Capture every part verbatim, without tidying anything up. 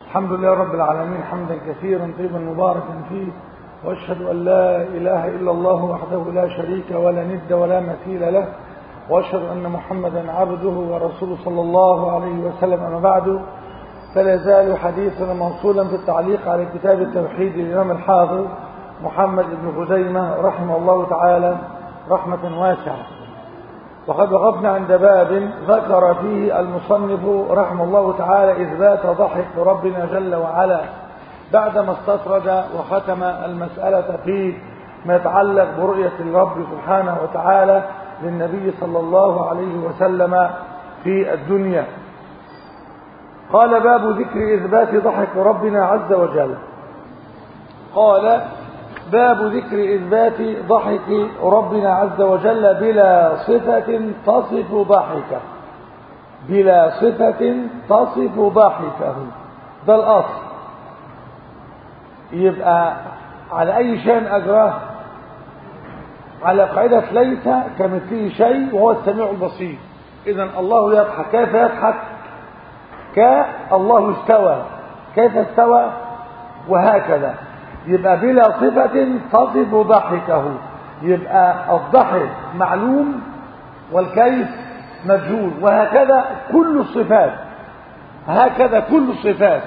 الحمد لله رب العالمين حمدا كثيرا طيبا مباركا فيه، واشهد ان لا اله الا الله وحده لا شريك ولا ند ولا مثيل له، واشهد ان محمدا عبده ورسوله صلى الله عليه وسلم. اما بعد، فلا يزال حديثنا موصولا في التعليق على كتاب التوحيد للامام الحافظ محمد بن خزيمة رحمه الله تعالى رحمة واسعة. وقد وقفنا عند باب ذكر فيه المصنف رحمه الله تعالى إثبات ضحك ربنا جل وعلا، بعدما استطرد وختم المسألة في ما يتعلق برؤية الرب سبحانه وتعالى للنبي صلى الله عليه وسلم في الدنيا. قال: باب ذكر إثبات ضحك ربنا عز وجل. قال: باب ذكر إثبات ضحك ربنا عز وجل بلا صفة تصف ضحكه، بلا صفة تصف ضحكه. ده الأصل. يبقى على أي شيء أجراه على قاعدة ليس كمثله شيء وهو السميع البصير. إذن الله يضحك. كيف يضحك؟ كالله استوى، كيف استوى؟ وهكذا. يبقى بلا صفة تصف ضحكه. يبقى الضحك معلوم والكيف مجهول، وهكذا كل الصفات، هكذا كل الصفات.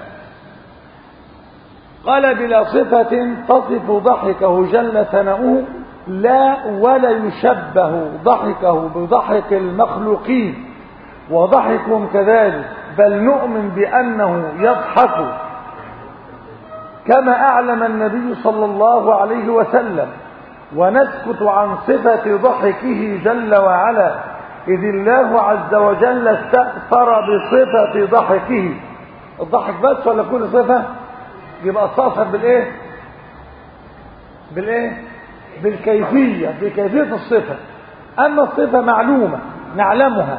قال: بلا صفة تصف ضحكه جل ثناؤه، لا ولا يشبه ضحكه بضحك المخلوقين وضحكهم كذلك، بل نؤمن بأنه يضحك كما أعلم النبي صلى الله عليه وسلم، ونسكت عن صفة ضحكه جل وعلا، إذ الله عز وجل استأثر بصفة ضحكه. الضحك بس ولا كل صفة؟ يبقى استأثر بالإيه؟ بالإيه؟ بالكيفية، بكيفية الصفة. أما الصفة معلومة نعلمها،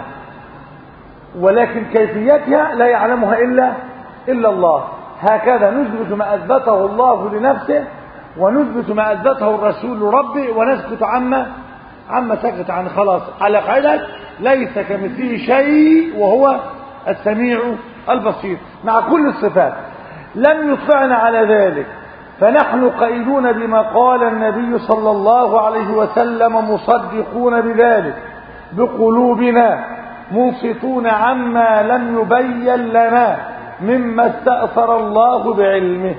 ولكن كيفيتها لا يعلمها إلا إلا الله. هكذا نثبت ما أثبته الله لنفسه، ونثبت ما أثبته الرسول ربي، ونسكت عما عما سكت عنه. خلاص، على قاعدة ليس كمثله شيء وهو السميع البصير مع كل الصفات. لم يطلعنا على ذلك، فنحن قائلون بما قال النبي صلى الله عليه وسلم، مصدقون بذلك بقلوبنا، منصتون عما لم يبين لنا مما استأثر الله بعلمه.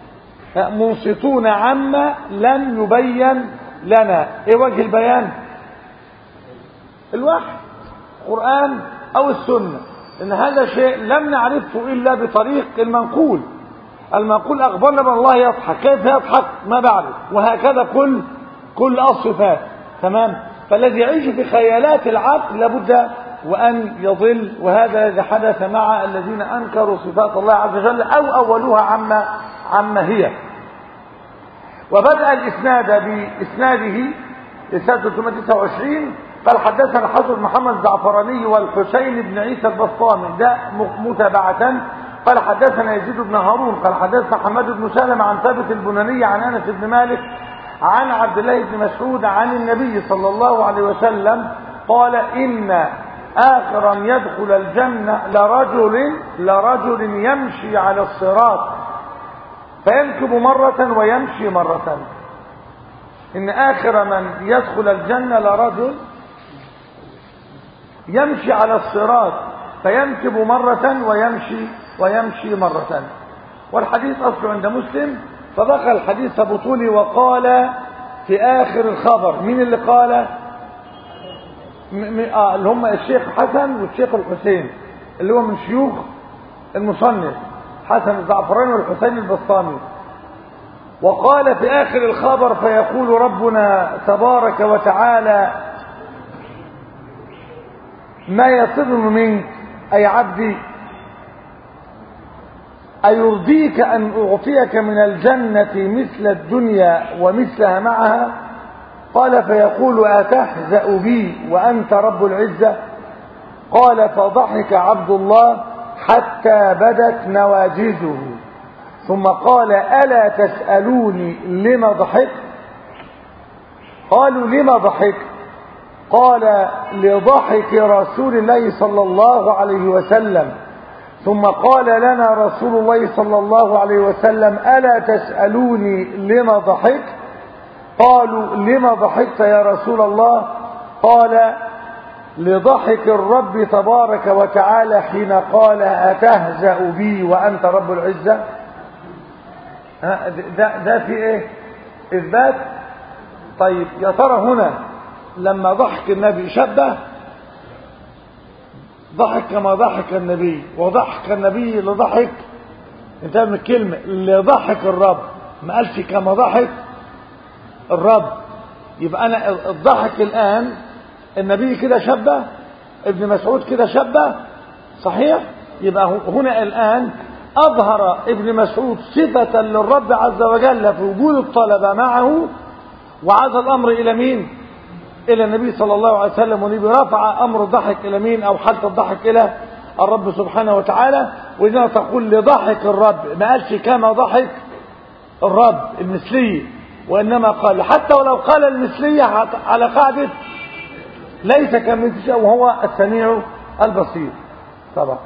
منصتون عما لم يبين لنا. ايه وجه البيان؟ الوحي، القرآن او السنة. ان هذا شيء لم نعرفه الا بطريق المنقول. المنقول اخبرنا بان الله يضحك. كيف يضحك؟ ما بعرف. وهكذا كل كل الصفات. تمام. فالذي يعيش في خيالات العقل لابد وأن يضل، وهذا الذي حدث مع الذين أنكروا صفات الله عز وجل أو أولوها عما عما هي. وبدأ الإسناد بإسناده إسناد ثلاثمائة وتسعة وعشرين. قال: حدثنا حسن محمد الزعفراني والحسين بن عيسى البسطامي، ده متابعة. قال: حدثنا يزيد بن هارون قال: حدثنا حماد بن سلمة عن ثابت البناني عن أنس بن مالك عن عبد الله بن مسعود عن النبي صلى الله عليه وسلم قال: إن آخر أن يدخل الجنة لرجل لرجل يمشي على الصراط فينكب مرة ويمشي مرة. إن آخر من يدخل الجنة لرجل يمشي على الصراط فينكب مرة ويمشي ويمشي مرة. والحديث أصله عند مسلم. فدخل الحديث بطولي وقال في آخر الخبر. مين اللي قال؟ آه اللي هم الشيخ حسن والشيخ الحسين، اللي هو من شيوخ المصنف حسن الزعفراني والحسين البسطامي. وقال في آخر الخبر: فيقول ربنا تبارك وتعالى: ما يطلب منك أي عبدي، أيرضيك أن أعطيك من الجنة مثل الدنيا ومثلها معها؟ قال: فيقول: أتحزأ بي وأنت رب العزة؟ قال: فضحك عبد الله حتى بدت نواجذه، ثم قال: ألا تسألوني لما ضحك؟ قالوا: لما ضحك؟ قال: لضحك رسول الله صلى الله عليه وسلم. ثم قال لنا رسول الله صلى الله عليه وسلم ألا تسألوني لما ضحكت؟ قالوا لما ضحكت يا رسول الله؟ قال لضحك الرب تبارك وتعالى حين قال أتهزأ بي وأنت رب العزة. ده, ده في ايه؟ إثبات. طيب يا ترى هنا لما ضحك النبي شبه؟ ضحك كما ضحك النبي، وضحك النبي لضحك، انتهى من الكلمة لضحك الرب، ما قالش كما ضحك الرب. يبقى أنا الضحك الآن النبي كده شبه، ابن مسعود كده شبه، صحيح؟ يبقى هنا الآن أظهر ابن مسعود صفة للرب عز وجل في وجود الطلبة معه، وعاد الأمر إلى مين؟ إلى النبي صلى الله عليه وسلم، والنبي رفع أمر الضحك إلى مين؟ أو حالة الضحك إلى الرب سبحانه وتعالى. وإذا تقول لضحك الرب، ما قالش كما ضحك الرب المثلية، وإنما قال حتى ولو قال المثلية على قاعدة ليس كمثله وهو السميع البصير. طبعا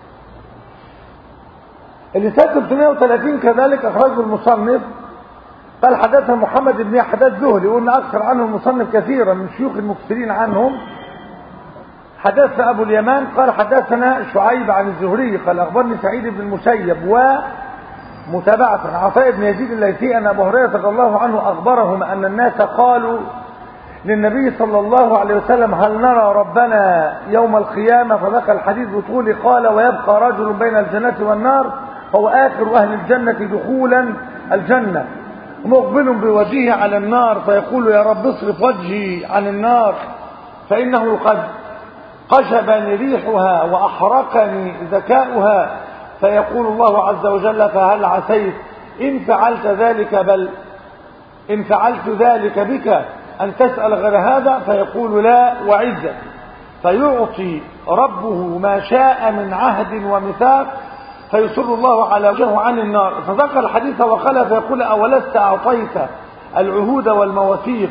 الإسناد ثلاثمائة وثلاثين كذلك أخرجه المصنف. قال حدثنا محمد بن يحيى الزهري، وقلنا أكثر عنه المصنف كثيرا من شيوخ المكثرين عنهم. حدثنا أبو اليمان قال حدثنا شعيب عن الزهري قال أخبرني سعيد بن المسيب ومتابعة عطاء بن يزيد الليثي أن أبو هريرة رضي الله عنه أخبرهم أن الناس قالوا للنبي صلى الله عليه وسلم هل نرى ربنا يوم القيامة؟ فذكر الحديث بطوله. قال ويبقى رجل بين الجنة والنار هو آخر أهل الجنة دخولا الجنة مقبل بوجهه على النار، فيقول يا رب اصرف وجهي عن النار فإنه قد قشبني ريحها وأحرقني ذكاؤها، فيقول الله عز وجل فهل عسيت إن فعلت ذلك بل إن فعلت ذلك بك أن تسأل غير هذا؟ فيقول لا وعزة، فيعطي ربه ما شاء من عهد وميثاق، فيصر الله على وجهه عن النار. فذكر الحديث وقال فيقول أولست أعطيت العهود والمواثيق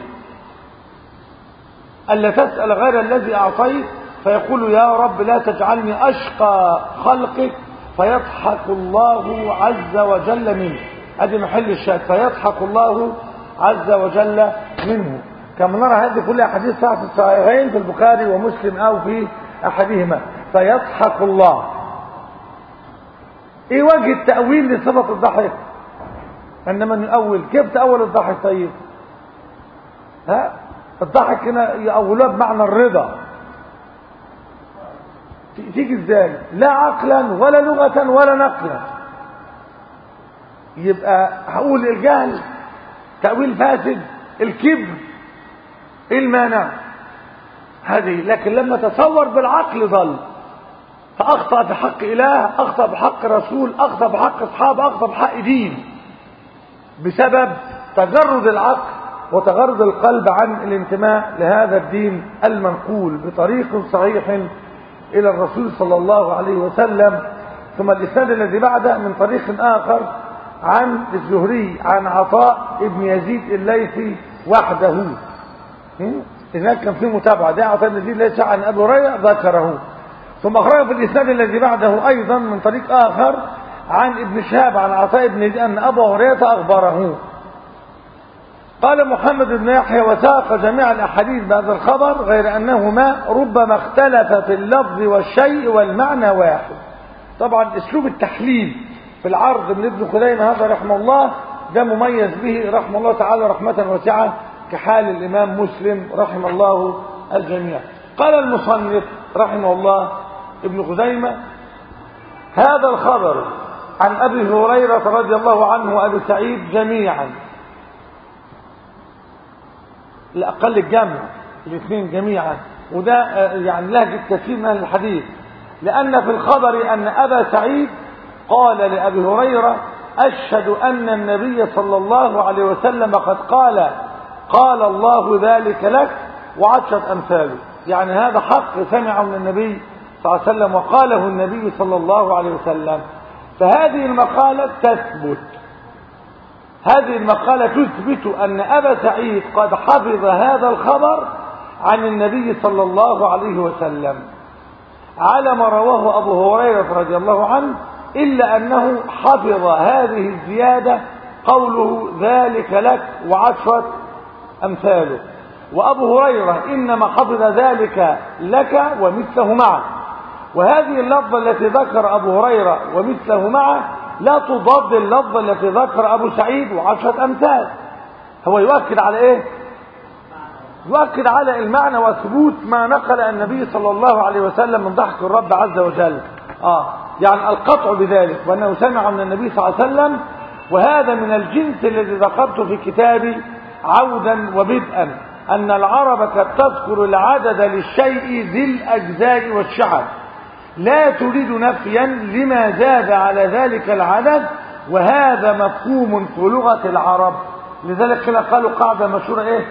ألا تسأل غير الذي أعطيت؟ فيقول يا رب لا تجعلني أشقى خلقك، فيضحك الله عز وجل منه. هذه محل الشاهد، فيضحك الله عز وجل منه. كما نرى هذه كلها حديث صحيح في الصحيحين في البخاري ومسلم أو في أحدهما. فيضحك الله. ايه وجه التأويل لصفة الضحك؟ عندما نؤول كيف تأول الضحك؟ طيب ها الضحك هنا يأولوها بمعنى الرضا. تيجي ازاي؟ لا عقلا ولا لغة ولا نقلا. يبقى هقول الجهل تأويل فاسد، الكبر ايه المانع؟ هذه. لكن لما تصور بالعقل ضل، فأخطأ بحق إله، أخطأ بحق رسول، أخطأ بحق أصحاب، أخطأ بحق دين، بسبب تجرد العقل وتجرد القلب عن الانتماء لهذا الدين المنقول بطريق صحيح إلى الرسول صلى الله عليه وسلم. ثم الإسناد الذي بعده من طريق آخر عن الزهري عن عطاء ابن يزيد الليثي وحده. هناك كان في متابعة، ده عطاء ابن يزيد الليثي عن أبي هريرة ذكره. ثم أخرج في الإسناد الذي بعده أيضا من طريق آخر عن ابن شهاب عن عطاء بن يزيد أن أبا هريرة أخبره. قال محمد بن يحيى وساق جميع الأحاديث بهذا الخبر غير أنهما ربما اختلف في اللفظ والشيء والمعنى واحد. طبعا أسلوب التحليل في العرض من ابن خزيمة هذا رحمه الله ده مميز به رحمه الله تعالى رحمة واسعة كحال الإمام مسلم رحمه الله الجميع. قال المصنف رحمه الله ابن خزيمة هذا الخبر عن أبي هريرة رضي الله عنه وأبي سعيد جميعا، الأقل الجمع الاثنين جميعا، وده يعني لهجة كثير من الحديث، لأن في الخبر أن أبا سعيد قال لأبي هريرة أشهد أن النبي صلى الله عليه وسلم قد قال قال الله ذلك لك وعشرة أمثاله. يعني هذا حق سمعه من النبي صلى الله عليه وسلم وقاله النبي صلى الله عليه وسلم. فهذه المقالة تثبت، هذه المقالة تثبت أن أبا سعيد قد حفظ هذا الخبر عن النبي صلى الله عليه وسلم. على ما رواه أبو هريرة رضي الله عنه، إلا أنه حفظ هذه الزيادة قوله ذلك لك وعشرة أمثاله. وأبو هريرة إنما حفظ ذلك لك ومثله معه. وهذه اللفظة التي ذكر أبو هريرة ومثله معه لا تضاد اللفظة التي ذكر أبو سعيد وعشرة أمثال. هو يؤكد على إيه؟ يؤكد على المعنى وثبوت ما نقل النبي صلى الله عليه وسلم من ضحك الرب عز وجل. آه يعني القطع بذلك، وأنه سمع من النبي صلى الله عليه وسلم. وهذا من الجنس الذي ذكرته في كتابي عودا وبدءا، أن العرب قد تذكر العدد للشيء ذي الأجزاء والشعب، لا تريد نفيا لما زاد على ذلك العدد، وهذا مفهوم في لغة العرب. لذلك كده قالوا قاعدة مشهورة ايه؟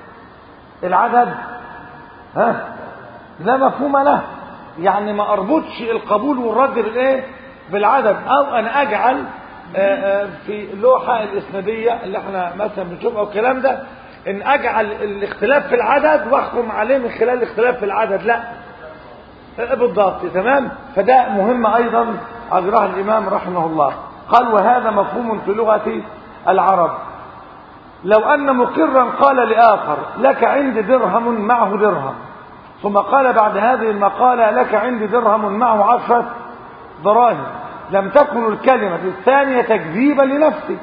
العدد ها لا مفهوم له، يعني ما اربطش القبول والرد بالايه؟ بالعدد. او انا اجعل آآ آآ في اللوحة الاسندية اللي احنا مثلا بنشوفها والكلام ده، ان اجعل الاختلاف في العدد واحكم عليه من خلال الاختلاف في العدد، لا بالضبط. تمام. فده مهم ايضا اجراه الامام رحمه الله. قال وهذا مفهوم في لغة العرب. لو ان مقرا قال لاخر لك عندي درهم معه درهم، ثم قال بعد هذه المقالة لك عندي درهم معه عشرة دراهم، لم تكن الكلمة الثانية تكذيبا لنفسه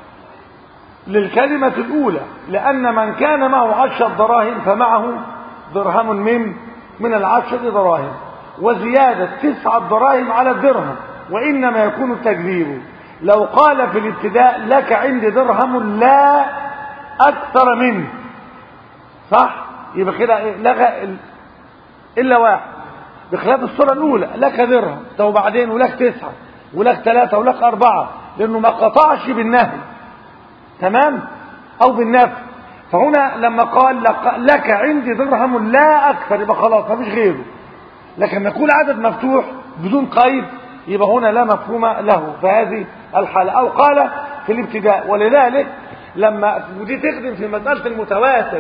للكلمة الأولى، لأن من كان معه عشرة دراهم فمعه درهم من من العشر دراهم، وزيادة تسعة دراهم على الدرهم، وإنما يكون التكذيب لو قال في الابتداء لك عندي درهم لا أكثر منه، صح؟ يبقى كده إيه؟ لغى إلا واحد، بخلاف الصورة الأولى لك درهم ده وبعدين ولك تسعة ولك ثلاثة ولك أربعة، لأنه ما قطعش بالنهي تمام أو بالنفي. فهنا لما قال لك عندي درهم لا أكثر يبقى خلاص ما فيش غيره، لكن لما يكون عدد مفتوح بدون قيد يبقى هنا لا مفهوم له في هذه الحالة. أو قال في الابتداء. ولذلك لما ودي تخدم في مسألة المتواتر،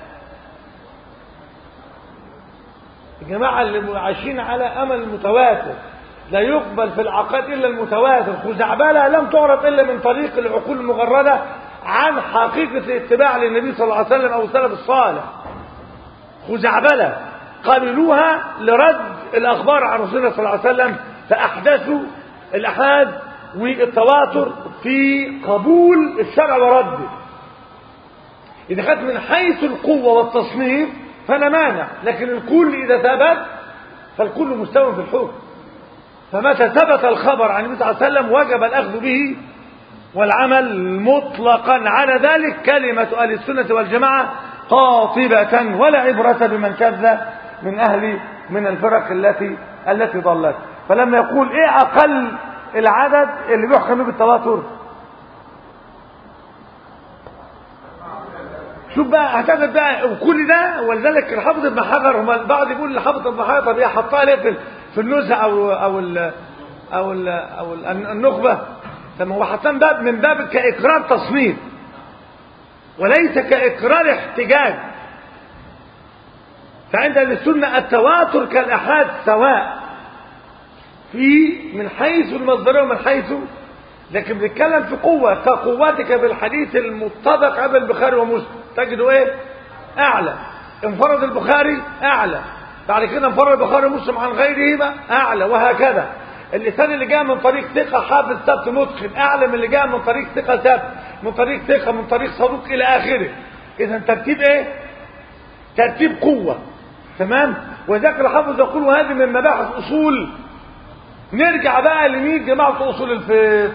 الجماعة اللي عايشين على أمل المتواتر، لا يقبل في العقائد إلا المتواتر، خزعبلة لم تعرف إلا من طريق العقول المجردة عن حقيقة الاتباع للنبي صلى الله عليه وسلم أو السلف الصالح. خزعبلة قبلوها لرد الأخبار عن رسول الله صلى الله عليه وسلم، فأحدثوا الأحاد والتواتر في قبول الشرع ورده. إذا كانت من حيث القوة والتصنيف فلا مانع، لكن الكل إذا ثبت فالكل مستوى في الحكم. فمتى ثبت الخبر عن النبي صلى الله عليه وسلم وجب الأخذ به والعمل مطلقا على ذلك. كلمة أهل السنة والجماعة قاطبة، ولا عبرة بمن كذب من أهل من الفرق التي التي ضلت. فلما يقول إيه أقل العدد اللي بيحكم بالتواتر، شوف بقى اعتقد بقى وكل ده. ولذلك الحافظ ابن حجر، هم البعض يقول الحافظ ابن حجر طب ايه حطها ليه في في النزهه او او ال او ال او ال النخبه؟ طب هو حطها من باب من باب كاقرار تصنيف وليس كاقرار احتجاج. فعند السنه التواتر كالاحاد سواء في من حيث المصدر ومن حيث، لكن بنتكلم في قوه كقوتك بالحديث المتفق على البخاري ومسلم تجده ايه؟ اعلى. انفرد البخاري اعلى، بعد كده انفرد البخاري ومسلم عن غيرهما اعلى، وهكذا. اللسان اللي جاء من طريق ثقه حافظ ثبت متقن اعلى من اللي جاء من طريق ثقه ثبت من طريق ثقه من طريق صدوق الى اخره. اذا ترتيب ايه؟ ترتيب قوه. تمام. وذاك الحافظ يقول وهذه من مباحث اصول. نرجع بقى لمين؟ جماعه اصول الفقه.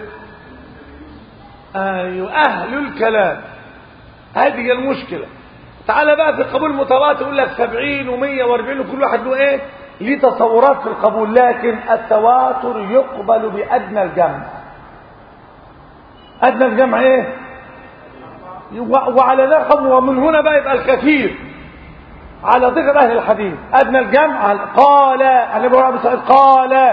ايوه اهل الكلام. هذه المشكلة. تعال بقى في القبول المتواتر يقول لك سبعين ومية واربعين وكل واحد له ايه؟ ليه تصورات في القبول، لكن التواتر يقبل بأدنى الجمع. أدنى الجمع ايه؟ وعلى ذلك ومن هنا بقى يبقى الكثير على ذكر أهل الحديث. أدنى الجمع قال عن ابن أبي سعيد قال.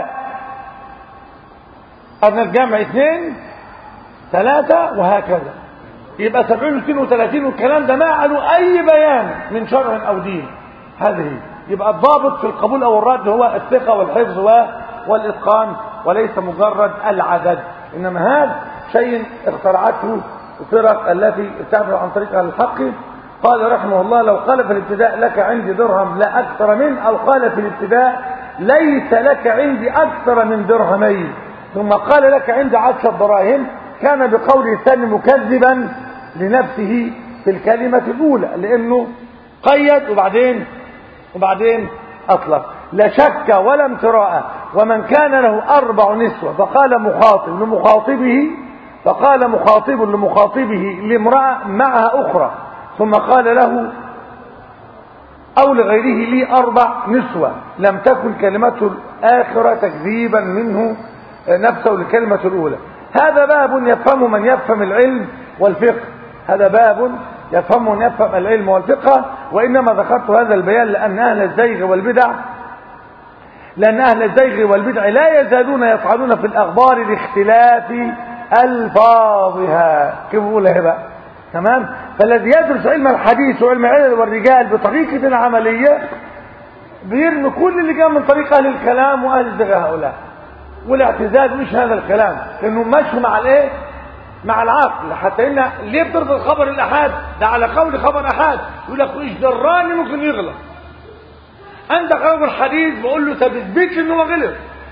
أدنى الجمع اثنين ثلاثة وهكذا. يبقى سبعين واثنين وثلاثين والكلام ده ما عنه أي بيان من شرع أو دين. هذه يبقى الضابط في القبول او الرد هو الثقة والحفظ والاتقان، وليس مجرد العدد. انما هذا شيء اخترعته الفرق التي ابتعدت عن طريق الحق. قال رحمه الله: لو قال في الابتداء لك عندي درهم لا اكثر منه، او قال في الابتداء ليس لك عندي اكثر من درهمين، ثم قال لك عندي عشرة دراهم، كان بقوله الثاني مكذبا لنفسه في الكلمة الأولى، لأنه قيد وبعدين وبعدين أطلق. لا شك ولا امتراء. ومن كان له أربع نسوة فقال مخاطب لمخاطبه فقال مخاطب لمخاطبه لامرأة معها أخرى، ثم قال له أو لغيره لي أربع نسوة، لم تكن كلمته الآخرة تكذيبا منه نفسه لكلمة الأولى. هذا باب يفهم من يفهم العلم والفقه، هذا باب يفهم من يفهم العلم والفقه. وإنما ذكرت هذا البيان لأن أهل الزيغ والبدع لأن أهل الزيغ والبدع لا يزالون يفعلون في الأخبار لاختلاف ألفاظها. كيف بقولها بقى؟ تمام. فالذي يدرس علم الحديث وعلم العلل والرجال بطريقة عملية بيرمي كل اللي جاء من طريق أهل الكلام وأهل الزيغ هؤلاء. والاعتزال مش هذا الكلام، لأنه ماشي مع الايه؟ مع العقل. حتى إن ليه بترفض خبر الأحاد؟ ده على قول خبر أحاد، يقول لك إيش دراني ممكن يغلط. عندك راجل الحديث بقول له تثبتش إن هو غلط،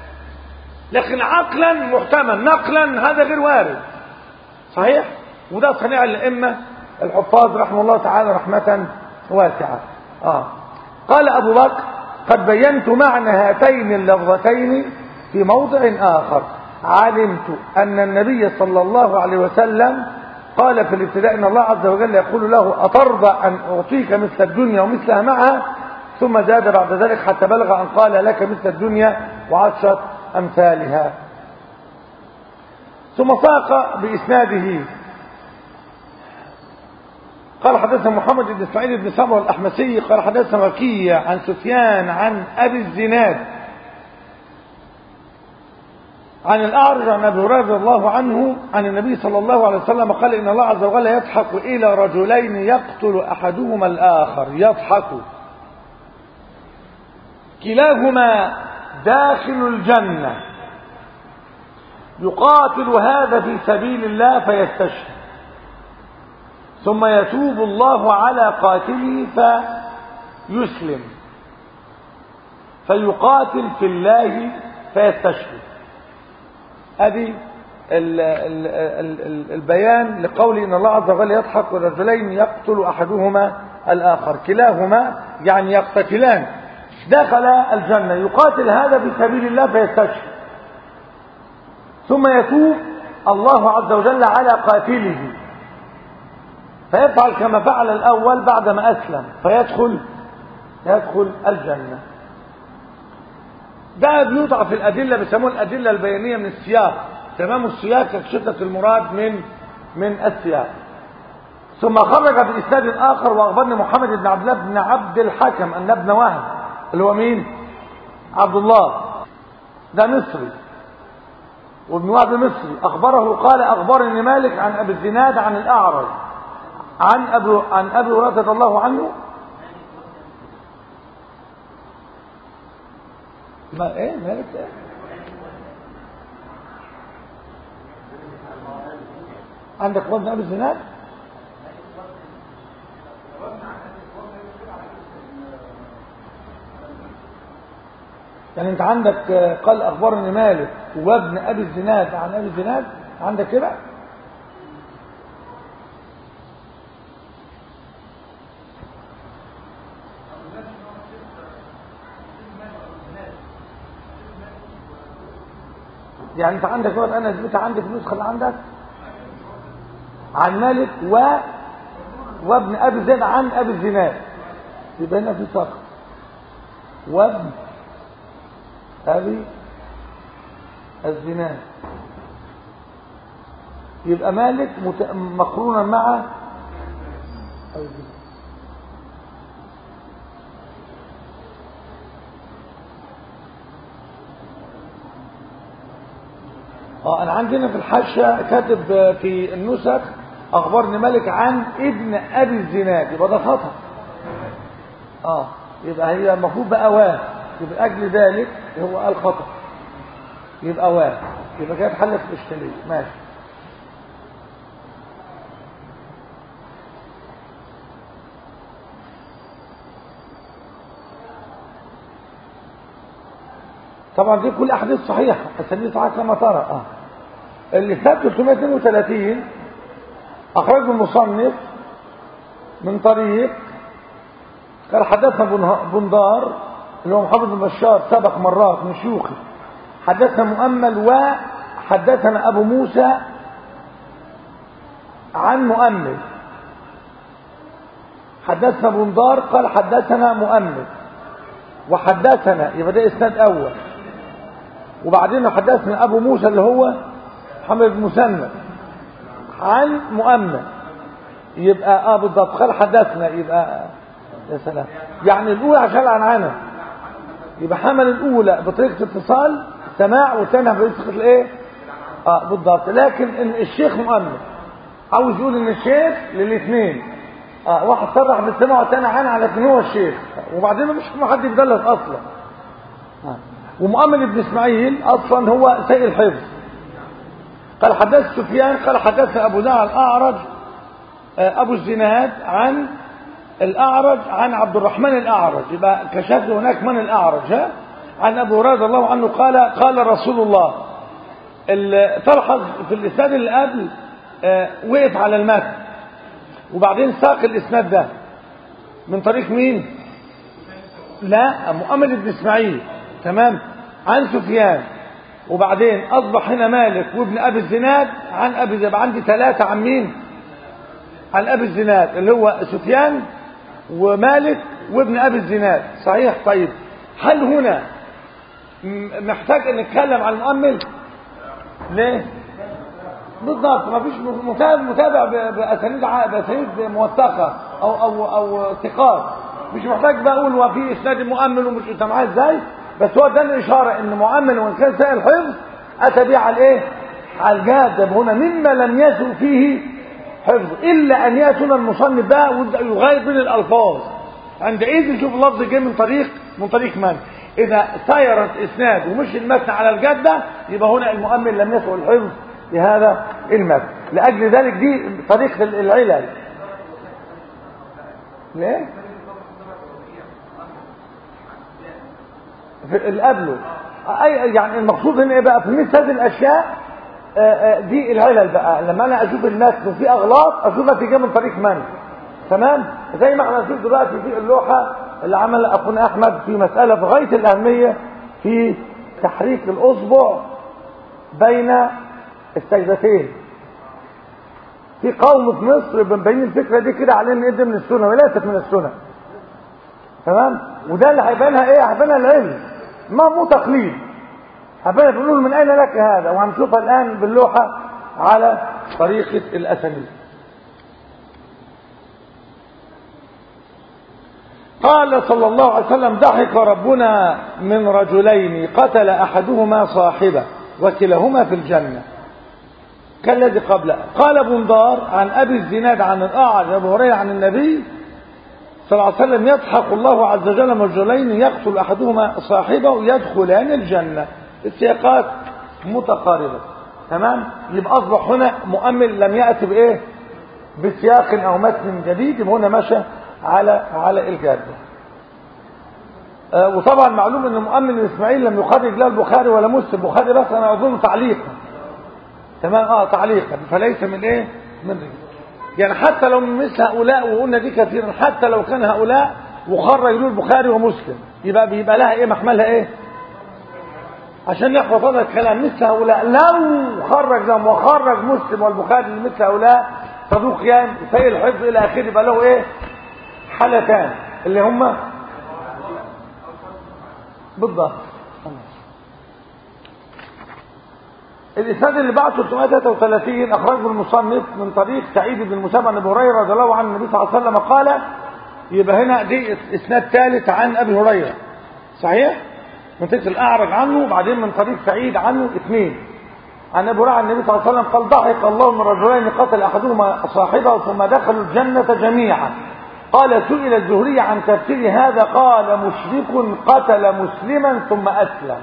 لكن عقلا محتمل، نقلا هذا غير وارد. صحيح؟ وده صنيع الأئمة الحفاظ رحمه الله تعالى رحمة واسعة. آه. قال أبو بكر: قد بينت معنى هاتين اللفظتين في موضع آخر. علمت أن النبي صلى الله عليه وسلم قال في الابتداء إن الله عز وجل يقول له: أترضى أن أعطيك مثل الدنيا ومثلها معها؟ ثم زاد بعد ذلك حتى بلغ أن قال: لك مثل الدنيا وعشرة أمثالها. ثم ساق بإسناده قال: حدثنا محمد بن اسماعيل بن سمرة الأحمسي قال: حدثنا وكيع عن سفيان عن أبي الزناد عن الأعرج عن أبي هريرة رضي الله عنه عن النبي صلى الله عليه وسلم قال: إن الله عز وجل يضحك إلى رجلين يقتل أحدهما الآخر. يضحك كلاهما داخل الجنة، يقاتل هذا في سبيل الله فيستشهد، ثم يتوب الله على قاتله فيسلم، فيقاتل في الله فيستشهد. هذه البيان لقول إن الله عز وجل يضحك رجلين يقتل أحدهما الآخر، كلاهما يعني يقتتلان دخل الجنة، يقاتل هذا في سبيل الله فيستشهد، ثم يتوب الله عز وجل على قاتله فيفعل كما فعل الأول بعدما أسلم فيدخل يدخل الجنة. ده بيوضع في الأدلة، بيسموه الأدلة البيانية من السياق. تمام السياق كشدة المراد من من السياق. ثم خرج بإسناد آخر وأخبرني محمد بن عبد الله بن عبد الحكم أن ابن وهب اللي هو مين؟ عبد الله، ده مصري، وابن وهب مصري. أخبره قال: أخبرني مالك عن أبي الزناد عن الأعرج عن أبي عن أبي هريرة رضي الله عنه. ما ايه مالك ايه؟ عندك وزن أبي الزناد؟ يعني انت عندك قال اخبرني مالك وابن ابي الزناد عن ابي الزناد، عندك كده؟ يعني انت عندك وقت انا اثبتها عندك النسخه اللي عندك عن مالك و وابن ابي زيد عن ابي الزناد، يبقى هنا في سقط وابن ابي الزناد، يبقى مالك مت... مقرونا مع ابي الزناد. اه انا عندنا في الحاشيه كاتب في النسخ اخبرني مالك عن ابن ابي الزناد، يبقى ده خطا. اه يبقى هي المفروض بقى واه، يبقى اجل ذلك هو قال خطأ، يبقى واه، يبقى كانت حلت الاشكاليه. ماشي. طبعا دي كل احاديث صحيحه، اسانيد صحيحه كما ترى. اه اللي فات ثلاثمائة واثنين وثلاثين اخرجه المصنف من طريق قال حدثنا بندار اللي هو محمد بن بشار سبق مرات من شيوخه، حدثنا مؤمل وحدثنا ابو موسى عن مؤمل، حدثنا بندار قال حدثنا مؤمل، وحدثنا يبقى ده اسناد اول، وبعدين حدثنا ابو موسى اللي هو محمد بن مسنى عن مؤمل، يبقى اه بالضبط قال حدثنا، يبقى يا سلام، يعني الاولى عشان عنعنه، يبقى حمل الاولى بطريقه اتصال سماع والثانيه بطريقه الايه؟ اه بالضبط. لكن الشيخ مؤمل عاوز يقول ان الشيخ للاثنين، اه واحد صرح بالسماع والثاني عن على ان هو الشيخ، وبعدين مش حد يدلس اصلا. آه. ومؤمل بن اسماعيل اصلا هو سيء الحفظ. قال حدث سفيان قال حدثنا ابو زرع الاعرج آه ابو الزناد عن الاعرج عن عبد الرحمن الاعرج، يبقى كشف هناك من الاعرج، ها؟ عن ابو هريره رضي الله عنه قال قال رسول الله. تلحظ في الاسناد اللي قبل آه وقف على المتن، وبعدين ساق الاسناد ده من طريق مين؟ لا مؤمل بن اسماعيل، تمام، عن سفيان، وبعدين اصبح هنا مالك وابن ابي الزناد عن ابي زناد، عندي ثلاثه عن مين؟ عن ابي الزناد اللي هو سفيان ومالك وابن ابي الزناد. صحيح. طيب هل هنا محتاج ان نتكلم عن المؤمل؟ ليه؟ بالضبط، ما فيش متابع باسانيد باسانيد موثقه او او او ثقات، مش محتاج بقى اقول وفي اسناد مؤمل ومش انت معاه ازاي، بس هو ده الاشاره ان مؤمل وان كان سائل الحفظ اتى به على الايه؟ على الجاد. هنا مما لم يسوء فيه حفظ الا ان ياتنا المصنف بقى ويبدا يغير بين الالفاظ، عندئذ نشوف اللفظ جاي من طريق من طريق من. اذا سيرت اسناد ومش المتن على الجاده يبقى هنا المؤمل لم يسوء الحفظ لهذا المتن. لاجل ذلك دي طريقه العلل. ليه؟ في اللي قبله اي يعني المقصود هنا ايه بقى؟ في مثل هذه الاشياء آآ آآ دي العلل بقى، لما انا اشوف المتن وفي اغلاط اشوفها تيجي من طريق من، تمام؟ زي ما احنا نشوف دلوقتي في اللوحه اللي عملها اخونا احمد في مساله في غايه الاهميه في تحريك الاصبع بين السجدتين. في قوم في مصر بنبين الفكره دي كده على ان ايه من السنه وليست من السنه، تمام؟ وده اللي هيبانها ايه؟ هيبانها العلم، ما مو تقليد. هيبانها بنقول من اين لك هذا، وهنشوفها الان باللوحه على طريقه الاسانيد. قال صلى الله عليه وسلم ضحك ربنا من رجلين قتل احدهما صاحبه وكلاهما في الجنه كالذي قبله. قال بندار عن ابي الزناد عن الاعرج ابو هريره عن النبي صلى الله عليه وسلم يضحك الله عز وجل من رجلين يقتل احدهما صاحبه يدخلان الجنه. السياقات متقاربه، تمام؟ يبقى اصبح هنا مؤمل لم ياتي بايه؟ بسياق او متن جديد، يبقى هنا مشى على على الجاده. آه وطبعا معلوم ان مؤمل اسماعيل لم يخرج لا البخاري ولا مسلم، البخاري بس انا اظن تعليقا، تمام؟ اه تعليقا، فليس من ايه؟ من رجل. يعني حتى لو من مثل هؤلاء، وقلنا دي كثيرا، حتى لو كان هؤلاء وخرج له البخاري ومسلم يبقى بيبقى لها ايه؟ محملها ايه؟ عشان نحفظ هذا الكلام. مثل هؤلاء لو خرج لهم وخرج مسلم والبخاري مثل هؤلاء صدوقيان سيء الحفظ الى اخره يبقى له ايه؟ حالتان اللي هما بالضبط. الاسناد اللي بعد ثلاثمائة وثلاثة وثلاثين اخرجه المصنف من طريق سعيد بن المسيب عن ابي هريره رضي الله عن النبي صلى الله عليه وسلم قال. يبقى هنا دي اسناد ثالث عن ابي هريره، صحيح؟ من طريق الاعرج عنه وبعدين من طريق سعيد عنه اثنين عن ابي هريره عن النبي صلى الله عليه وسلم قال ضحك الله من رجلين قتل احدهما صاحبه ثم دخلوا الجنه جميعا قال سئل الزهري عن تفسير هذا قال مشرك قتل مسلما ثم أسلم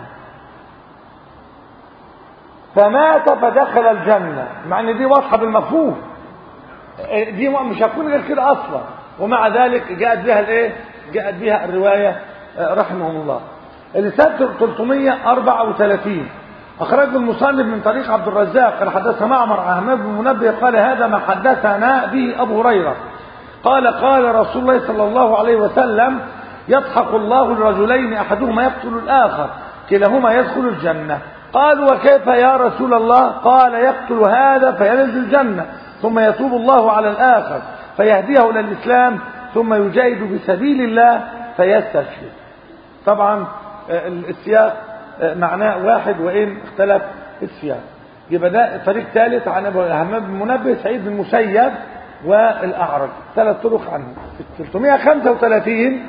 فمات فدخل الجنة، مع ان دي واضحة بالمفهوم، دي مش هتكون غير كده اصلا، ومع ذلك جاءت بها الايه؟ جاءت بها الرواية رحمهم الله. الإسناد ثلاثمائة وأربعة وثلاثين أخرجه المصنف من طريق عبد الرزاق قال حدثنا معمر عن همام بن منبه قال هذا ما حدثنا به أبو هريرة قال قال رسول الله صلى الله عليه وسلم يضحك الله لرجلين أحدهما يقتل الآخر كلاهما يدخل الجنة. قالوا وكيف يا رسول الله؟ قال يقتل هذا فينزل الجنة ثم يتوب الله على الآخر فيهديه إلى الإسلام ثم يجاهد في سبيل الله فيستشهد. طبعا السياق معناه واحد وإن اختلف السياق. يبقى ده طريق ثالث عن همام بن منبه سعيد بن المسيب والأعرج، ثلاث طرق عنه. ثلاثمائة وخمسة وثلاثين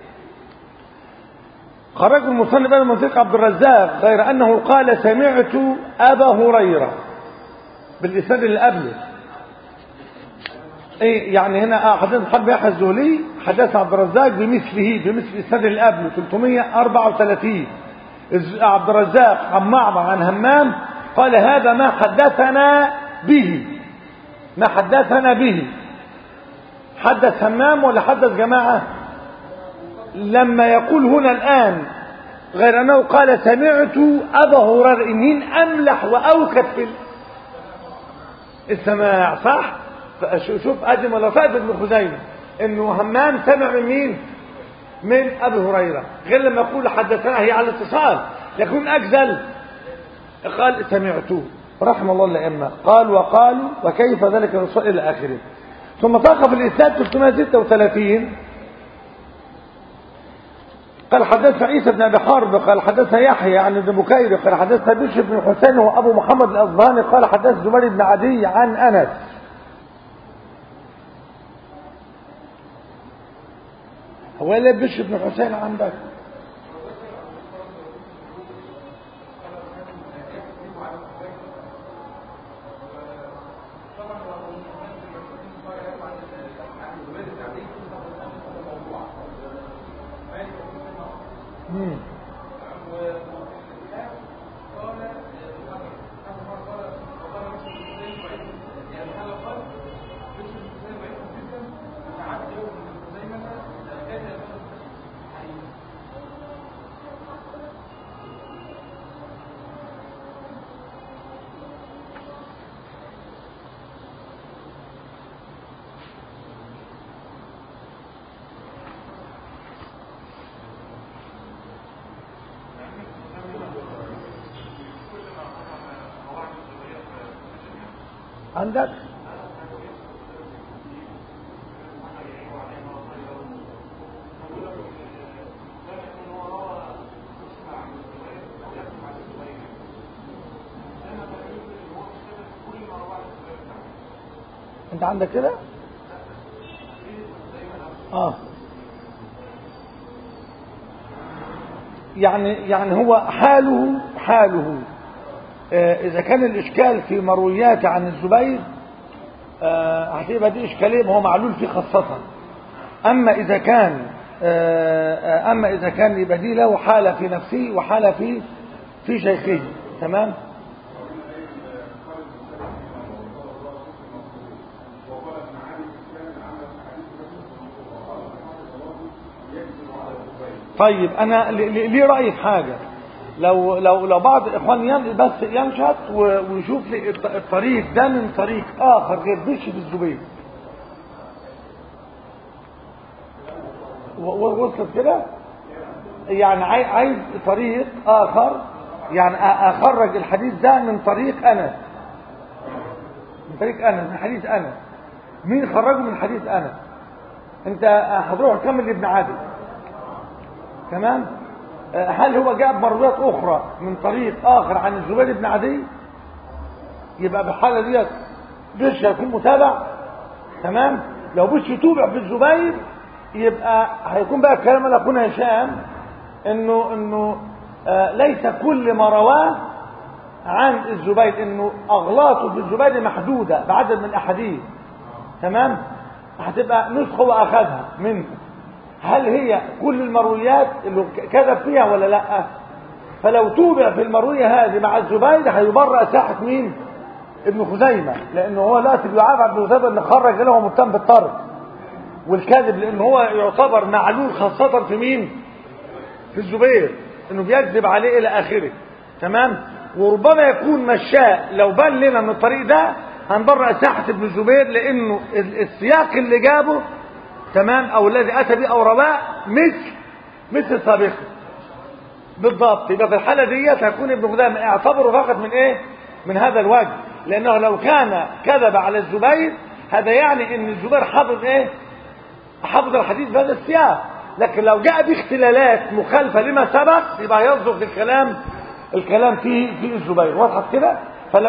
خرج المصنف من طريق عبد الرزاق غير أنه قال سمعت أبا هريرة بالإسناد اللي قبله. ايه يعني هنا حدث محمد يحيى الزهلي حدث عبد الرزاق بمثله بمثل الإسناد اللي قبله ثلاثمائة وأربعة وثلاثين. عبد الرزاق عن معمر عن همام قال هذا ما حدثنا به، ما حدثنا به. حدث همام ولا حدث جماعة؟ لما يقول هنا الآن غير أنه قال سمعت أبا هريرة، مين أملح وأوكد في السماع؟ صح؟ شوف أدم ولا فأد بن خزيمة إنه همام سمع من مين؟ من أبي هريرة، غير لما يقول حدثنا هي على الاتصال يكون أجزل قال سمعته رحم الله الأئمة. قال وقالوا وكيف ذلك الرسول إلى آخره. ثم طاق في الإسناد ثلاثمائة وستة وثلاثين قال حدثنا عيسى بن أبي حرب قال حدثنا يحيى عن ابن بكير قال حدثنا بشر بن حسين وأبو محمد الأصبهاني قال حدث زبير بن عدي عن أنس. هو لا بشر بن حسين عندك؟ مم. عندك؟ انت عندك كده؟ اه يعني يعني هو حاله حاله إذا كان الإشكال في مرويات عن الزبير هتبقى دي إشكالية ما هو معلول فيه خاصة. أما إذا كان أما إذا كان يبقى دي له حالة في نفسه وحالة في في شيخه. تمام. طيب أنا ليه رأيي في حاجة، لو لو لو بعض الاخوان بس ينشط ويشوف لي الطريق ده من طريق اخر غير بشر الزبير وصلت كده، يعني عايز طريق اخر، يعني اخرج الحديث ده من طريق انا من طريق انا من حديث انا. مين خرجه من حديث انا؟ انت هتروح تكمل ابن عدي. تمام. هل هو جاب مرويات اخرى من طريق اخر عن الزبير بن عدي؟ يبقى بالحاله ديت بش هيكون متابع. تمام. لو بش يتوبع في الزبير يبقى هيكون بقى الكلام اللي اخونا هشام انه انه آه ليس كل ما رواه عن الزبير، انه اغلاطه في الزبير محدوده بعدد من الاحاديث. تمام. هتبقى نسخة وأخذها منه. هل هي كل المرويات اللي كذب فيها ولا لا؟ فلو توبع في المروية هذه مع الزبير هيبرأ ساحة مين؟ ابن خزيمة، لأنه هو لا بيعاب ابن خزيمة اللي خرج له متهم بالطرد والكذب، لأنه هو يعتبر معلول خاصة في مين؟ في الزبير، إنه بيكذب عليه إلى آخره. تمام. وربما يكون مشاء لو بان لنا من الطريق ده هنبرأ ساحة ابن الزبير، لأنه السياق اللي جابه تمام أو الذي أتى به أو رواه مثل مثل سابقه بالضبط. يبقى في الحالة ديت هيكون ابن خزيمة اعتبره فقط من إيه؟ من هذا الوجه، لأنه لو كان كذب على الزبير هذا يعني إن الزبير حافظ إيه؟ حافظ الحديث بهذا السياق. لكن لو جاء باختلالات مخالفة لما سبق يبقى يصدق الكلام الكلام فيه في الزبير. وضحت كده؟ فلو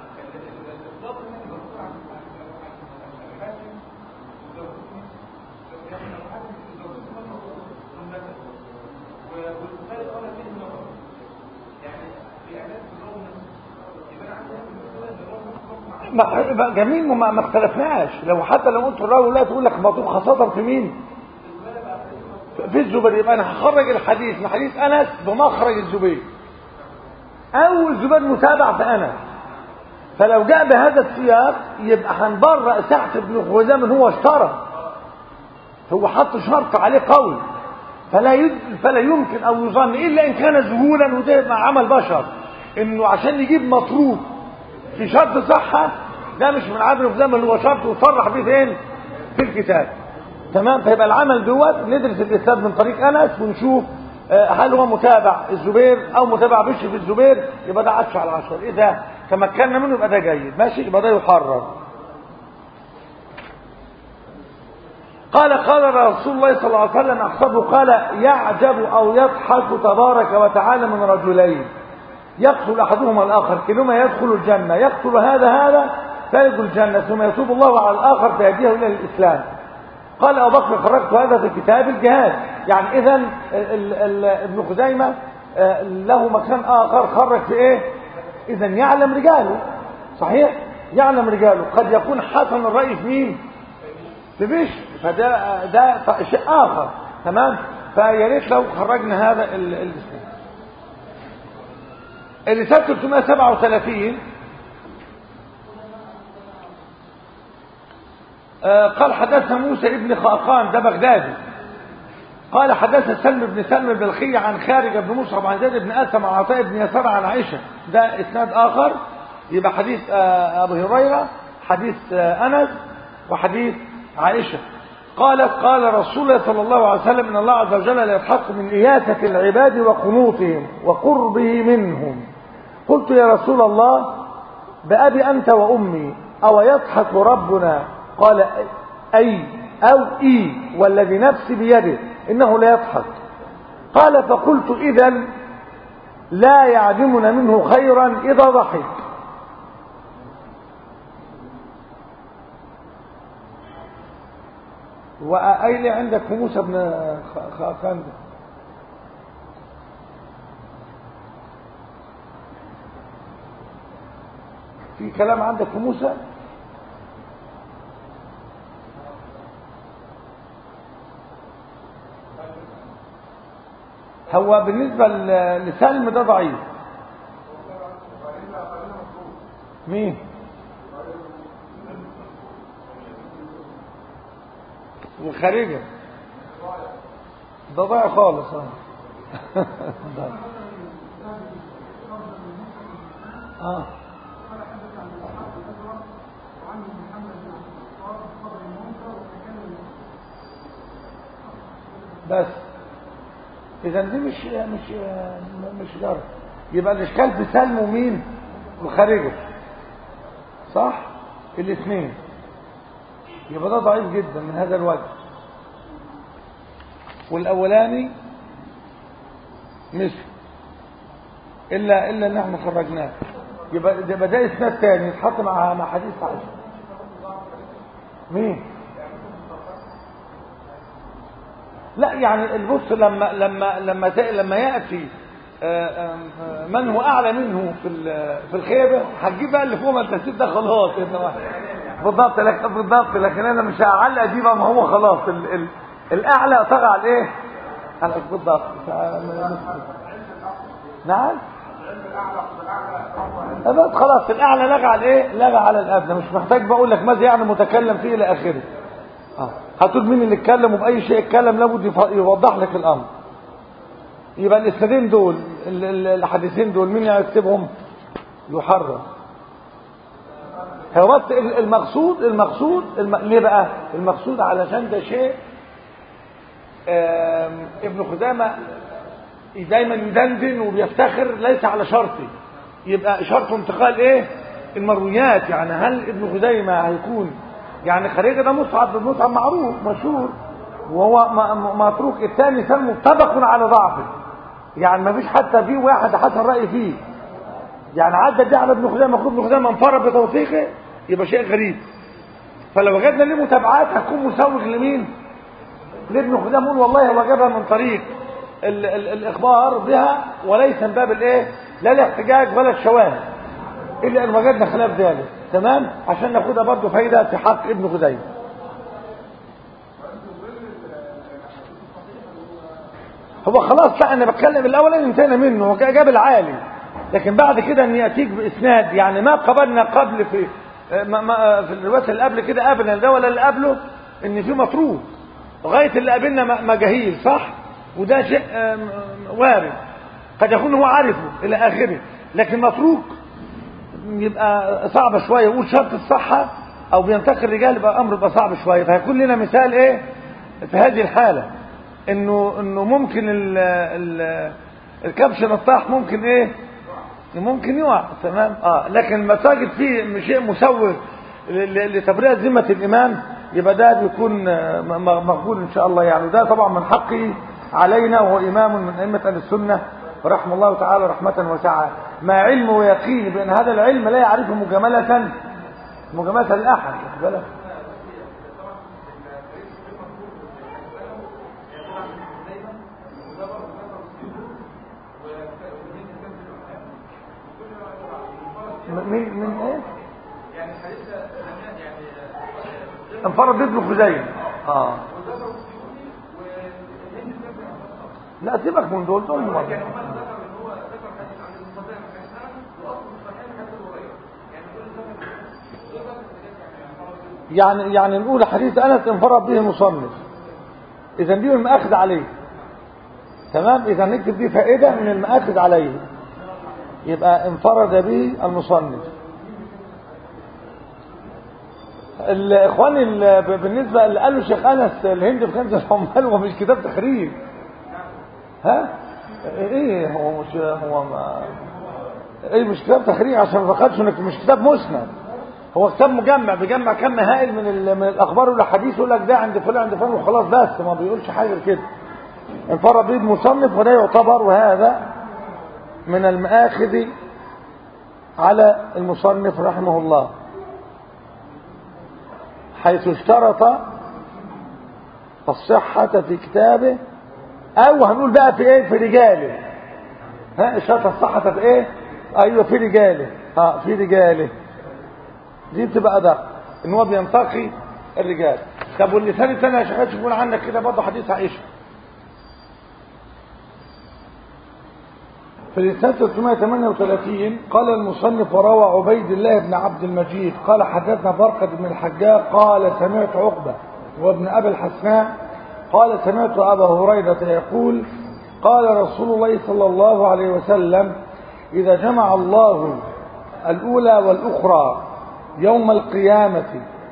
ما جميل ما, ما اختلفناش. لو حتى لو قلت الراوي لا تقول لك مطلوب خاصة في مين؟ في الزبير. يبقى انا هخرج الحديث من حديث انس بمخرج الزبير او الزبير متابع في انس. فلو جاء بهذا السياق يبقى هنبرأ سعد بن خزيمة هو اشترى، هو حط شرط عليه قوي، فلا يد... فلا يمكن او يظن الا ان كان ذهولا، وده مع عمل بشر انه عشان يجيب مطلوب في شرط صحة ده مش من عدل الخزيمة اللي هو شرط وصرح به فين؟ في الكتاب. تمام. فيبقى العمل دوت ندرس الاسناد من طريق انس ونشوف هل هو متابع الزبير او متابع بشر في الزبير، يبقى ده عشرة على عشرة. اذا تمكنا منه يبقى ده جيد ماشي، يبقى ده يحرر. قال قال رسول الله صلى الله عليه وسلم احسبه قال يعجب او يضحك تبارك وتعالى من رجلين يقتل احدهما الاخر كلما يدخل الجنه، يقتل هذا هذا فيدخل الجنه ثم يتوب الله على الاخر فيهديه الى الاسلام. قال ابو بكر خرجت هذا في كتاب الجهاد. يعني اذا ابن خزيمه له مكان اخر خرج في ايه؟ اذا يعلم رجاله. صحيح يعلم رجاله. قد يكون حسن الراي في مين؟ في بشر، فده ده شيء اخر. تمام. فيا ريت لو خرجنا هذا الاسلام. الرسالة ثلاثمائة وسبعة وثلاثين آه قال حدثنا موسى ابن خاقان ده بغدادي قال حدثنا سلم بن سلم البلخي عن خارج بن مصعب عن زيد بن اسلم عن عطاء بن يسار عن عائشة. ده اسناد اخر. يبقى حديث آه ابو هريرة، حديث آه انس، وحديث عائشة. قالت قال رسول الله صلى الله عليه وسلم ان الله عز وجل لا يضحك من إياسة العباد وقنوطهم وقربه منهم. قلت يا رسول الله بأبي أنت وأمي أو يضحك ربنا؟ قال أي أو إي والذي نفسي بيده إنه لا يضحك. قال فقلت إذن لا يعدمنا منه خيرا إذا ضحك. وأين عندك موسى بن خاقان؟ في كلام عندك في موسى؟ هو بالنسبة لسلم ده ضعيف. مين؟ وخارجه ده ضايع خالص. اه بس اذا دي مش مش مش جرب. يبقى الاشكال في سلم ومين وخارجه، صح؟ الاثنين. يبقى ده ضعيف جدا من هذا الوجه. والاولاني مثل الا الا ان احنا خرجناه. يبقى يبقى ده اسناد ثاني يتحط مع مع حديث عائشة. مين؟ لا يعني البص لما لما لما لما ياتي من هو اعلى منه في في الخيبه هتجيب بقى اللي فوق ما انت سيب ده خلاص. بالضبط لكن بالضبط لكن انا مش هعلق دي بقى، ما هو خلاص ال ال الاعلى طغى على الايه؟ على بالضبط. نعم بس خلاص الاعلى لغى على الايه؟ لغى على الادنى، مش محتاج بقول لك ماذا يعني متكلم فيه الى اخره. اه هتقول مين اللي اتكلم وباي شيء اتكلم لابد يوضح لك الامر. يبقى الاسنادين دول الحديثين دول مين يكتبهم؟ يحرر. هو بس المقصود المقصود الم... ليه بقى المقصود؟ علشان ده شيء ابن خزامة دايما يدندن وبيفتخر ليس على شرطي، يبقى شرط انتقال ايه؟ المرويات. يعني هل ابن خزيمة هيكون يعني خريجه ده مصعب بن مصعب معروف مشهور وهو متروك، الثاني كان متفق على ضعفه، يعني ما فيش حتى فيه واحد حسن رأي فيه، يعني عدى دي على ابن خزيمة، المفروض ابن خزيمة انفرد بتوثيقه، يبقى شيء غريب. فلو وجدنا ليه متابعات هتكون مسوغ لمين؟ لابن خزيمة، نقول والله هو جابها من طريق ال ال الاخبار بها وليس من باب الايه؟ لا الاحتجاج ولا الشواهد، الا ان وجدنا خلاف ذلك. تمام؟ عشان ناخدها برضه فايده في حق ابن خزيمة. هو خلاص لا انا بتكلم الاول انتهينا منه، هو جاب العالي، لكن بعد كده ان ياتيك باسناد يعني ما قبلنا قبل في ما ما في الروايات اللي قبل كده قبل ده ولا اللي قبله ان في مطروح لغايه اللي قابلنا مجاهيل، صح؟ وده شيء وارد قد يكون هو عارفه الى اخره، لكن متروك يبقى صعبه شويه. يقول شرط الصحه او بينتقي الرجال يبقى امر يبقى صعب شويه. فهيكون لنا مثال ايه في هذه الحاله؟ انه انه ممكن ال ال الكبش نطاح ممكن ايه؟ ممكن يقع. تمام؟ اه لكن لما تجد فيه شيء مسوغ لتبرئه ذمه الامام يبقى ده بيكون مقبول ان شاء الله يعني. وده طبعا من حقه علينا، وهو امام من ائمه اهل السنه رحمه الله تعالى رحمه واسعه، مع علم ويقين بان هذا العلم لا يعرفه مجامله مجامله لاحد. بالك من من ايه؟ يعني حديث يعني انفرد ابن خزيمة. اه لا سيبك من دول دول ما يعني يعني نقول حديث انس انفرد به المصنف، اذا دي المأخذ عليه. تمام؟ اذا نكتب دي فائده من المأخذ عليه، يبقى انفرد به المصنف. الاخوان بالنسبه اللي قالوا الشيخ انس الهند في كنز الحمال هو مش كتاب تخريج. ها ايه هو مش هو ما ايه مش كتاب تخريج عشان ما فقدش انك مش كتاب مسند، هو كتاب مجمع بيجمع كم هائل من من الاخبار والاحاديث، يقول لك ده عند فلان عند فلان وخلاص، بس ما بيقولش حاجه كده. انفرد به المصنف، وده يعتبر وهذا من المآخذ على المصنف رحمه الله، حيث اشترط الصحة في كتابه، او هنقول بقى في ايه؟ في رجاله. ها اشترط الصحة في ايه؟ ايوه في رجاله. ها في رجاله دي بتبقى ده ان هو بينتقي الرجال. طب واللسان الثاني يا شيخ تقول عنك كده برضه حديث عائشة في الإسناد ثلاثمائة وثمانية وثلاثين. قال المصنف وروى عبيد الله بن عبد المجيد قال حدثنا فرقد بن الحجاج قال سمعت عقبة وابن أبي الحسناء قال سمعت أبا هريرة يقول قال رسول الله صلى الله عليه وسلم إذا جمع الله الأولى والأخرى يوم القيامة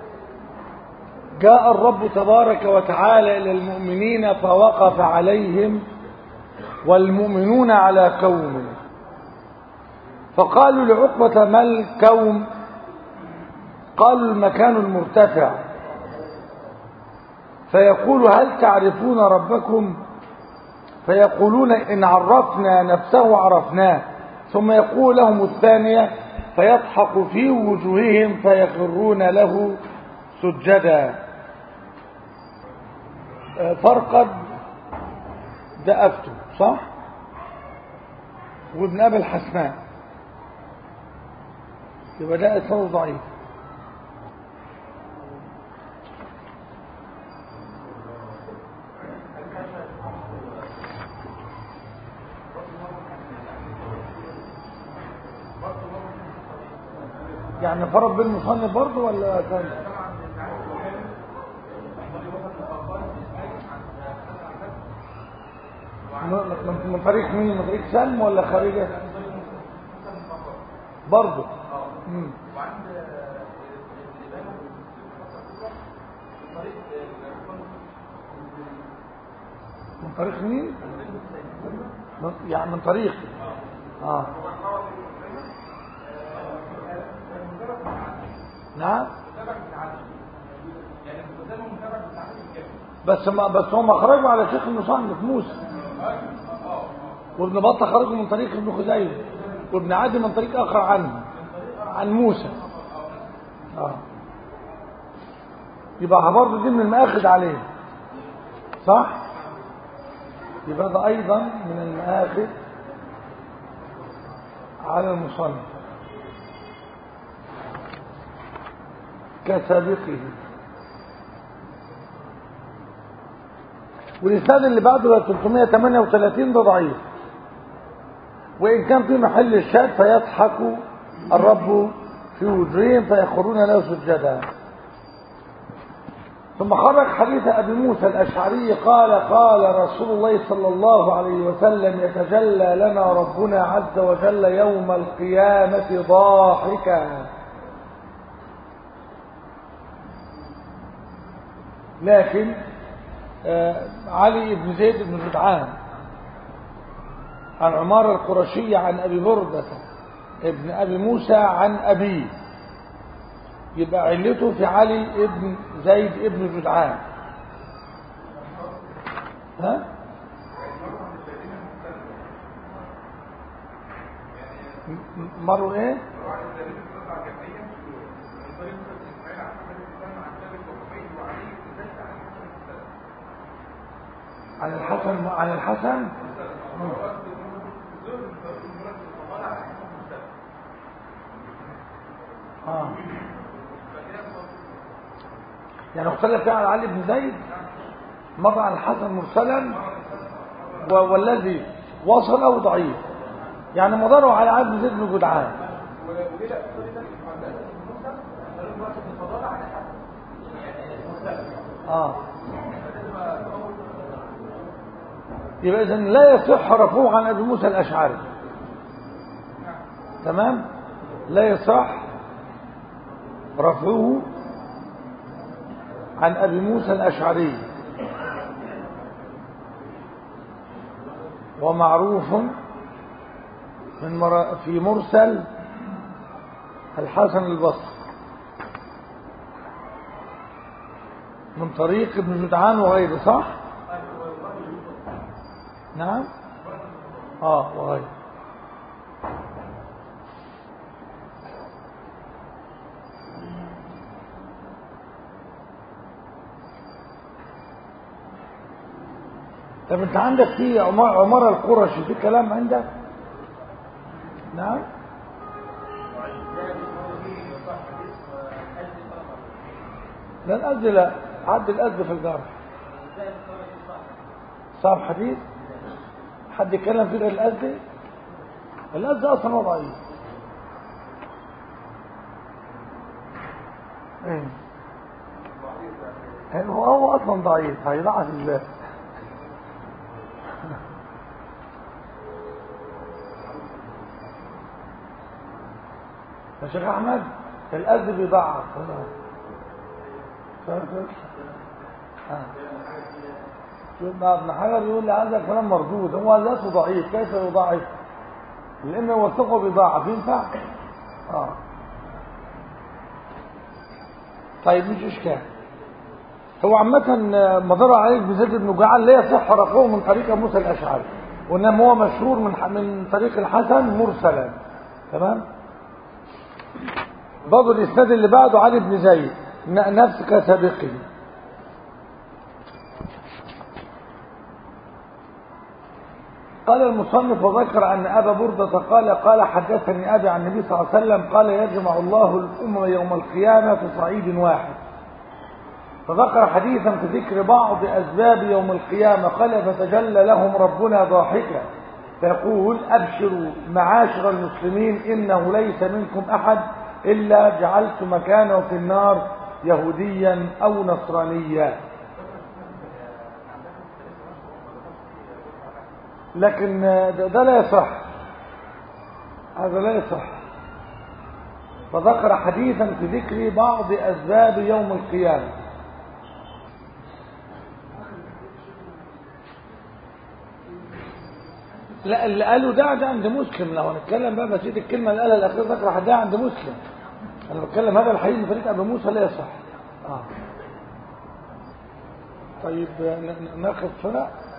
جاء الرب تبارك وتعالى إلى المؤمنين فوقف عليهم والمؤمنون على قوم، فقالوا لعقبة ما الكوم؟ قالوا المكان المرتفع، فيقول هل تعرفون ربكم؟ فيقولون إن عرفنا نفسه عرفناه، ثم يقول لهم الثانية فيضحك في وجوههم فيخرون له سجدا. فرقد ده أفتو صح؟ وابن أبي الحسناء، يبقى ده إسناده ضعيف. يعني فرق بين المصنف برضه ولا كان؟ من طريق مين؟ من طريق سلم ولا خارجه برضه؟ امم من طريق مين؟ يعني من طريق اه نعم بس ما بس هم خرجوا على شيخ المصنف موسى، وابن بطة خرجوا من طريق ابن خزيمة، وابن عدي من طريق آخر عنه عن موسى. اه يبقى برضه دي من المآخذ عليه صح؟ يبقى ده أيضا من المآخذ على المصنف كسابقه. والإسناد اللي بعده ثلاثمائة وثمانية وثلاثين ده ضعيف، وإن كان في محل الشاذ فيضحك الرب في وجوههم فيخرون له سجدا. ثم خرج حديث أبي موسى الأشعري قال قال رسول الله صلى الله عليه وسلم يتجلى لنا ربنا عز وجل يوم القيامة ضاحكا. لكن آه علي بن زيد بن جدعان عن عمارة القرشية عن أبي بردة ابن أبي موسى عن أبيه، يبقى علته في علي ابن زيد ابن جدعان. ها مروا ايه؟ عن الحسن عن الحسن اه يعني اختلف على علي بن زيد، مر عن الحسن مرسلا والذي وصله ضعيف، يعني مضره على علي بن زيد بن جدعان. اه يبقى اذن لا يصح رفعه عن ابي موسى الاشعري، تمام؟ لا يصح رفعه عن ابي موسى الاشعري، ومعروف من مر... في مرسل الحسن البصري من طريق ابن جدعان وغيره صح؟ نعم اه وغيره. طب انت عندك في عمارة القرشي في كلام عندك؟ نعم لا الأذى لا عد الأذى في الجرح صار حديث حد يتكلم في الأذى؟ الأذى أصلا ضعيف. ايه هو هو أصلا ضعيف هيضعف ازاي؟ يا شيخ احمد الأذى بيضعف يبقى ابن حجر يقول لي هذا كلام مردود، هو ذاته ضعيف كيف يضاعف؟ لأن يوثقه بيضاعف ينفع؟ اه طيب مش اشكال. هو عامة مضر عليك بزيد بن جعل لا يصح رفعه من طريق موسى الأشعري، وإنما هو مشهور من من طريق الحسن مرسلا، تمام؟ برضه الإسناد اللي بعده علي بن زيد نفس كسابقه. قال المصنف وذكر أن أبا بردة قال قال حدثني أبي عن النبي صلى الله عليه وسلم قال يجمع الله الأمم يوم القيامة في صعيد واحد، فذكر حديثا في ذكر بعض أسباب يوم القيامة قال فتجلى لهم ربنا ضاحكا فيقول أبشروا معاشر المسلمين إنه ليس منكم أحد إلا جعلت مكانه في النار يهوديا أو نصرانيا. لكن ده لا يصح، هذا لا يصح. فذكر حديثا في ذكر بعض أسباب يوم القيامة. لا اللي قالوا ده ده عند مسلم. لو هنتكلم بقى بسيط الكلمة اللي قالها الأخير ذكر حدها عند مسلم. أنا بتكلم هذا الحديث من طريق أبي موسى لا يصح. آه. طيب ناخذ فرق.